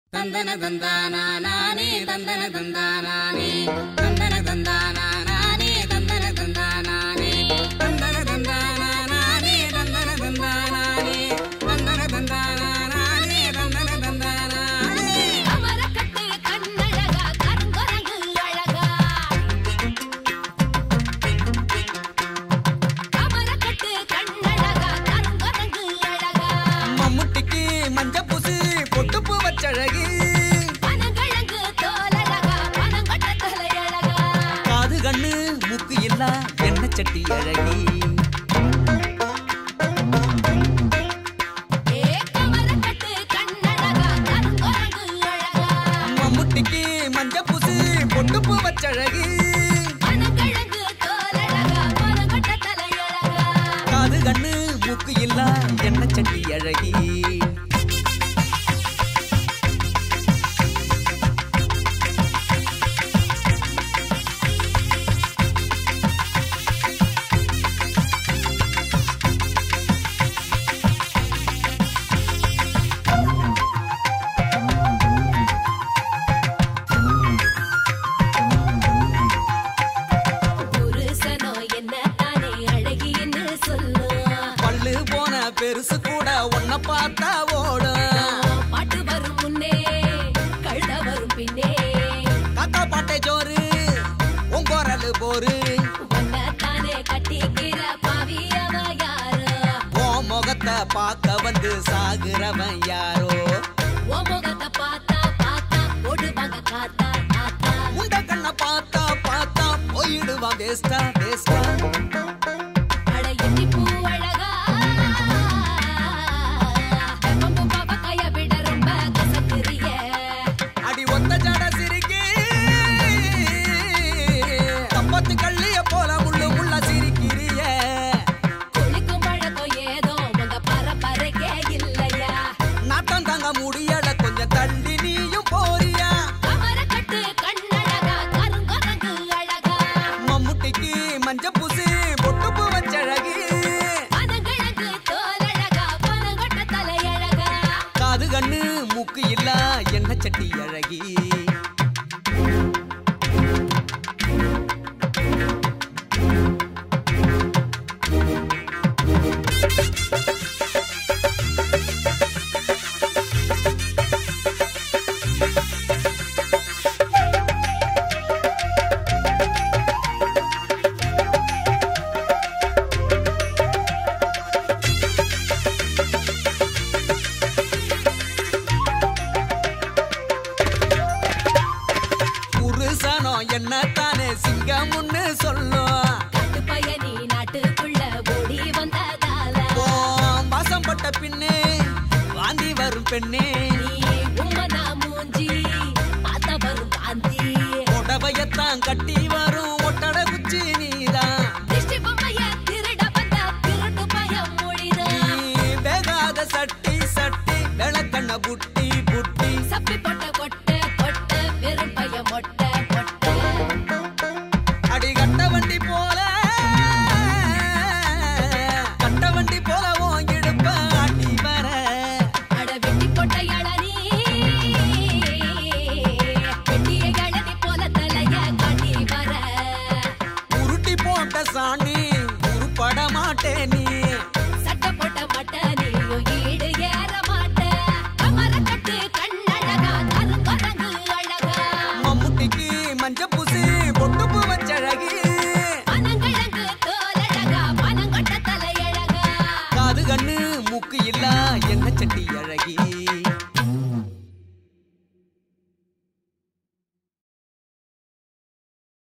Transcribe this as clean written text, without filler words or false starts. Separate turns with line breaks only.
தந்தன தந்தானா நானே தந்தன தந்தானே தந்தன தந்தானா நானே தந்தன தந்தானே தந்தன தந்தானா நானே தந்தன தந்தானே தந்தன தந்தானா நானே தந்தன தந்தானே
அமரக்கட்டு கண்ணழகா கருங்கரங்கு அழகா அமரக்கட்டு கண்ணழகா கருங்கரங்கு அழகா
மம்முட்டிக்கு மஞ்ச பூசி பொட்டு பூ வச்சழகி
பனங்கிழங்கு தோலழகா பனங்கட்ட தலையழகா
காது கண்ணு மூக்கு இல்ல எண்ணெய் சட்டி அழகி
அமரக்கட்டு கண்ணழகா கருங்கரங்கு அழகா
மம்முட்டிக்கு மஞ்ச பூசி பொட்டு பூ வச்சழகி
பனங்கிழங்கு தோலழகா பனங்கட்ட தலையழகா
காது கண்ணு மூக்கு இல்ல எண்ணெய் சட்டி அழகி
புருஷனோ என்ன தானே அழகின்னு சொல்லு
பல்லு போன பெருசு கூட உன்னை பார்த்தா ஓடும்
பாட்டு வரும் முன்னே கழுத வரும் பின்னே
காக்கா பாட்டை ஜோறு உங்கோரலு போரு
உன்னை தானே கட்டிக்கிற பாவியவ யாரு
ஓ முகத்தை பார்க்க வந்து சாகுறவன் யாரோ
ஓ முகத்தை பார்த்தா பார்த்தா ஓடுவாங்க காத்தா காத்தா
உண்ட கண்ண பார்த்தா பார்த்தா போயிடுவான் வேஸ்டா வேஸ்டா
அட எட்டி பூ அழகா பம்பு பாப்பா கைய விட ரொம்ப கசக்குறிய
அடி ஒத்த ஜட சிரிக்கி தப்பத்து கள்ளிய போல முள்ளு முள்ள சிரிக்கிறிய
குளிக்கும் பழக்கம் ஏதோ உங்க பரம்பரைக்கே இல்லையா
நாட்டம் தாங்க முடியல கொஞ்சம் தள்ளி நீயும் போறியா
அமரக்கட்டு கண்ணழகா கருங்கரங்கு அழகா
மம்முட்டிக்கு மஞ்ச பூசி பொட்டு பூ வச்சழகி
பனங்கிழங்கு தோலழகா பனங்கட்ட தலையழகா
காது கண்ணு மூக்கு இல்ல எண்ணெய் சட்டி அழகி புருஷனோ என்ன தானே சிங்கம்னு சொல்லும்
காட்டு பயணி நாட்டுக்குள்ள ஓடி வந்ததால
ஓ வாசம் பட்ட பின்னே வாந்தி வரும் பெண்ணே
நீ உம்மனா மூஞ்சி பார்த்த வரும் காந்தி
புடவையத்தான் கட்டி வரும் ஒட்டட குச்சி நீதான்
திருஷ்டி பொம்மைய திருட வந்த திருட்டு பயம் மொழிதான்
நீ வேகாத சட்டி சட்டி விளக்கண்ண புட்டி புட்டி
சப்பி பொட்ட கொட்ட கொட்ட வெறும் பய மொட்ட மொட்ட
அடி கட்ட வண்டி போல உன் இடுப்ப ஆட்டி வர
அட வெட்டி பொட்ட இளநீ வெட்டிய இளநீ போல தலைய காட்டி வர
உருட்டி போட்ட சாணி உருப்பட மாட்டே நீ
சட்டை போட்ட மட்ட நீயும் ஈடு ஏற மாட்ட அமரக்கட்டு கண்ணழகா கருங்கரங்கு அழகா
மம்முட்டிக்கு மஞ்ச பூசி பொட்டு பூ வச்சழகி
பனங்கிழங்கு தோலழகா பனங்கட்ட தலையழகா
காது கண்ணு மூக்கு இல்ல